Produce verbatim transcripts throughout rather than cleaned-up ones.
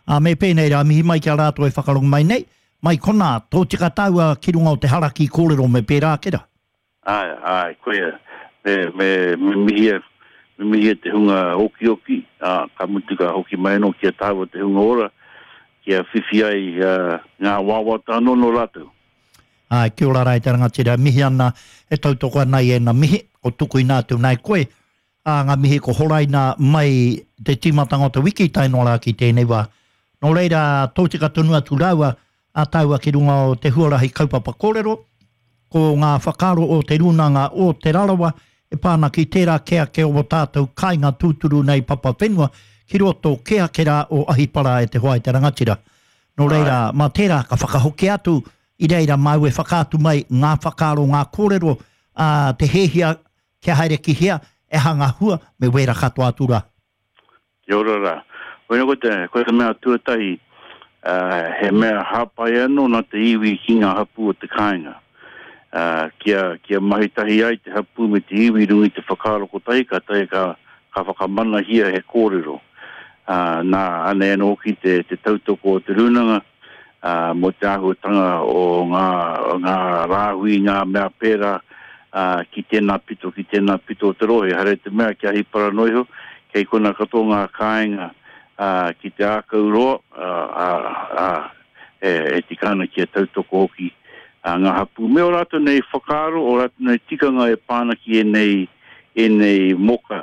A me pēnei rā mihi mai kia rātou e whakarong mai nei. Mai kona, tō tika tāua ki runga o te haraki kōrero me pērā kera. Ai, ai, koe, me, me, me mihia, me mihia te hunga oki oki, uh, ka mutuka hoki mai no kia tāua te hunga ora, kia whiwhi ai uh, ngā wawa tāno no rātou. Ai, kia ora rai taranga tira, mihi ana e tautoko anai e na mihi, o tuku i nātou nai koe, a ngā mihi ko horaina mai te tīmatanga o te wiki taino rā ki tēnei wā. No reira, tō tika tonu atu rāua, a tāua ki runga o te huarahi kaupapa kōrero, ko ngā whakaro o te runanga o te rarawa, e pāna ki tērā kea ke o tātou kāinga tūturu nei papa whenua, ki roto kea kera o ahipara e te hoai te rangatira. No reira, Ai. mā tērā ka whakahoki atu, i reira mau e whakātu mai ngā whakaro, ngā kōrero, a te hehia, kia haere ki hea, e hanga hua me wera katoa atura. Kia ora rā. Koe koe te, koe te mea tuatahi, uh, he mea hapai anō na te iwi ki ngā hapu o te kāinga. Uh, kia, kia mahitahi ai te hapu me te iwi rungi te whakaro ko tai, ka tai ka, ka whakamana hia he kōrero. Uh, nā ane anō ki te, te tautoko o te runanga, uh, mo te ahutanga o ngā, ngā rāhui, ngā mea pēra, uh, ki tēnā pito, ki tēnā pito o te rohe. Hare te mea kia hi paranoiho, kei kona katoa ngā kāinga, Uh, ki te ākau roa, uh, uh, uh, e, e tikana ki a tautoko hoki uh, ngā hapu. Me o rato nei whakaro, o rato nei tikanga e pāna ki e nei, e nei moka.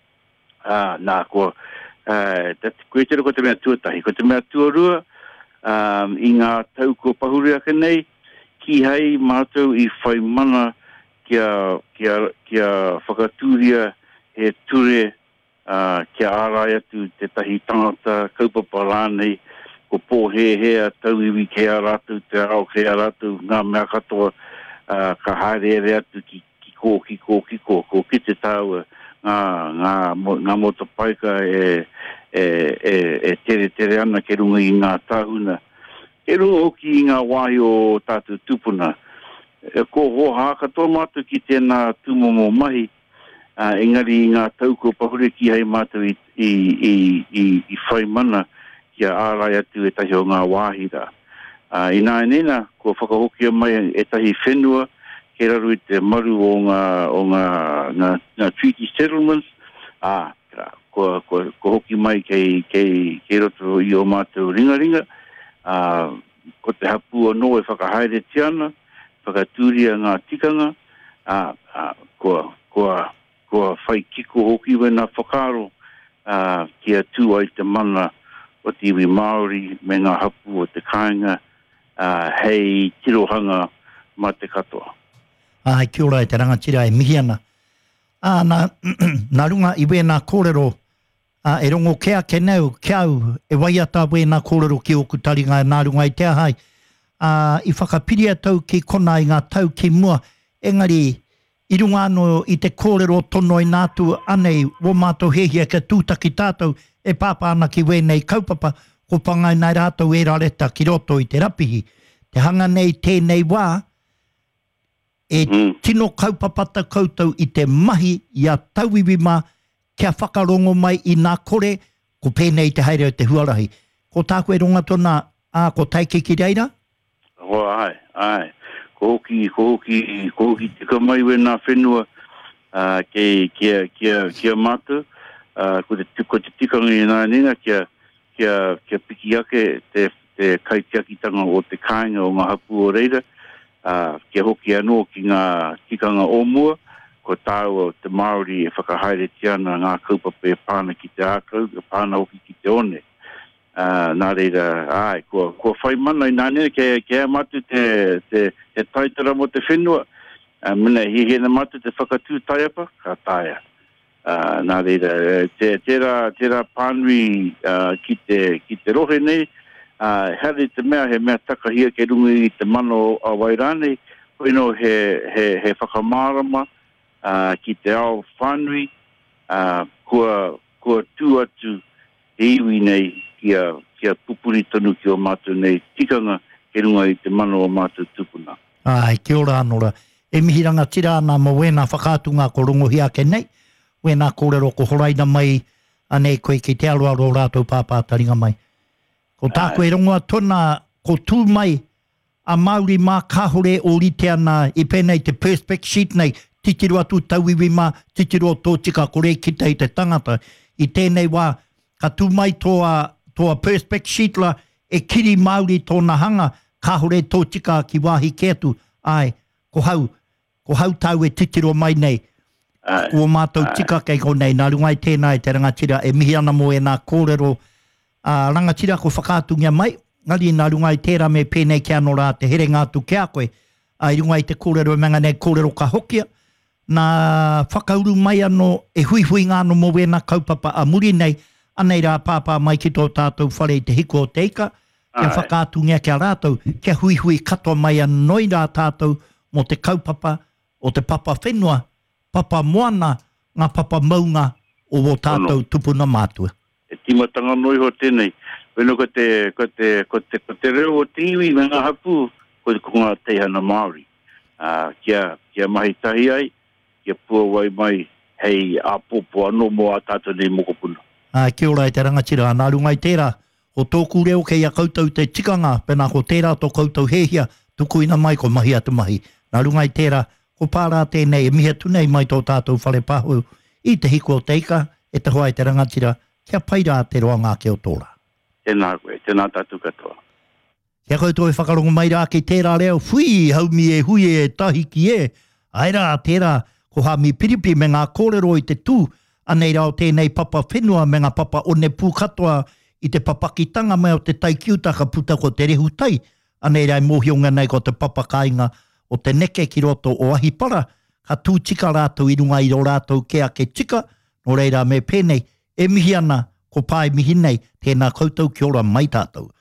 Uh, nā, ko, uh, koe tera ko te mea tuatahi, ko te mea tuarua, um, i ngā tau ko pahuriaka nei, ki hei mātou i whai mana kia, kia, kia whakatūria he ture, Uh, kia ārai atu te tahi tangata kaupapa rānei ko pō he hea tau iwi ke a rātou te ao ke a rātou ngā mea katoa uh, ka haere ere atu ki, ki kō, ki kō, ki kō, ko ki te tāua ngā, ngā, ngā motopaika e, e, e, e tere tere ana ke runga i ngā tāhuna. Ke runga hoki i ngā wahi o tātou tupuna. E, ko ho hā katoa mātou ki tēnā tūmomo mahi, Uh, engari i ngā tauko pahure ki hei mātou i, i, i, i, i whai mana kia ārai atu e tahi o ngā wāhira. Uh, I nā enena, ko whakahokia mai e tahi whenua, ke raru i te maru o ngā, o ngā, ngā, ngā treaty settlements, uh, ko, ko, ko hoki mai kei, kei, kei roto i o mātou ringa ringa, uh, ko te hapu o no e whakahaere tiana, whakatūria ngā tikanga, uh, uh, ko, ko, kua whai kiko hoki wena whakaro uh, kia tū ai te mana o te iwi Māori me ngā hapu o te kāinga uh, hei tirohanga ma te katoa. Ai, kia ora e te rangatira e mihi ana. Ah, nā, nā runga i wena kōrero, uh, e rongo kea ke neu, kia au, e waiata wena kōrero ki oku taringa nā runga i te ahai. Uh, I whakapiria tau ki kona i ngā tau ki mua, engari, I runga anō i te kōrero tono i nātu anei wo mātou hehia ka tūtaki tātou e pāpā ana ki wēnei kaupapa ko pangai nai rātou e rareta ki roto i te rapihi. Te hanga nei tēnei wā e mm. tino kaupapata koutou i te mahi i a tauiwima kia whakarongo mai i nā kore ko pēnei te haere o te huarahi. Ko tāku e runga tona a ko taike ki reira? Oh, ai, ai. Ko hoki, ko hoki, ko hoki tika mai wena whenua uh, ke, kia, kia, kia mata, uh, ko te, ko te tikanga i nā nena, kia, kia, kia piki ake te, te kaitiakitanga o te kāinga o ngā hapu o reira, uh, kia hoki anō ki ngā tikanga o mua, ko tāua te Māori e whakahaere tiana ngā kaupapa e pāna ki te ākau, e pāna hoki ki te one. Uh, nā reira, ai, kua, kua whai mana i nāne, ke, ke matu te, te, te taitara mo te whenua, uh, mina hi hena matu te whakatū taiapa, ka taia. Uh, nā reira, te, tera, tera pānui uh, ki, te, ki te rohe nei, uh, hare te mea, he mea takahia ke rungi i te mano a Wairane, koino he, he, he whakamārama uh, ki te ao whānui, uh, kua, kua tū atu e iwi nei, kia, kia pupuri tonu ki o mātou nei tikanga ke runga i te mano o mātou tupuna. Ai, kia ora anora. E mihiranga tira ana mo wena whakātunga ko rongohi ake nei, wena kōrero ko horaina mai anei koe ki te aroaro rātou pāpātaringa mai. Ko tāko e rongoa tona, ko tū mai, a Māori mā kahore o rite ana, i pēnei te perspect sheet nei, titiro atu tauiwi mā, titiro tōtika kore kita i te tangata. I tēnei wā, ka tū mai toa, toa perspect sheet la, e kiri Māori tōna hanga, kahore tōtika ki wāhi ke atu. Ai, ko hau, ko hau tau e titiro mai nei. Ko mātou tika kei ko nei, nā rungai tēnā e te rangatira, e mihi ana mo e nā kōrero, uh, rangatira ko whakātungia mai, ngari nā rungai tērā me pēnei kia no rā te here ngātu kia koe, ai rungai te kōrero e manga nei kōrero ka hokia, nā whakauru mai ano e hui hui ngāno mo e nā kaupapa a muri nei, anei rā pāpā mai ki tō tātou whare i te hiko o teika, kia whakātungia kia rātou, kia hui hui katoa mai anoi rā tātou mo te kaupapa o te papa whenua, papa moana, ngā papa maunga o o tātou tupuna mātua. E timatanga noi ho tēnei. Weno ko te, ko te, ko te, ko te reo o te iwi me ngā hapu, ko te kunga teihana Māori. Uh, kia, kia mahi tahi ai, kia pua wai mai, hei a popo anō mo a tātou nei mokopuna. Uh, kia ora e te rangatira, nā rungai tērā, o tōku reo kei a koutou te tikanga, pena ko tērā tō koutou hehia, tukuina mai ko mahi atu mahi. Nā rungai tērā, ko pārā tēnei e miha tunei mai tō tātou whare pahu i te hiko o teika, e te hoa i te rangatira, kia paira te roa ngā ke o tōra. Tēnā koe, tēnā tātou katoa. Kia koutou e whakarongo mai rā ki tērā reo, whui, haumi e hui e tahi ki e, aira tērā, ko hami piripi me ngā kōrero i te tū, anei rao tēnei papa whenua me ngā papa o ne pū katoa i te papakitanga mai o te taikiutaka puta ko te rehu tai, anei rai mōhionga nei ko te papa kāinga, o te neke ki roto o ahi para, ka tū tika rātou i runga i ro rātou kea ke tika, no reira me pēnei, e mihi ana, ko pai mihi nei, tēnā koutou ki ora mai tātou.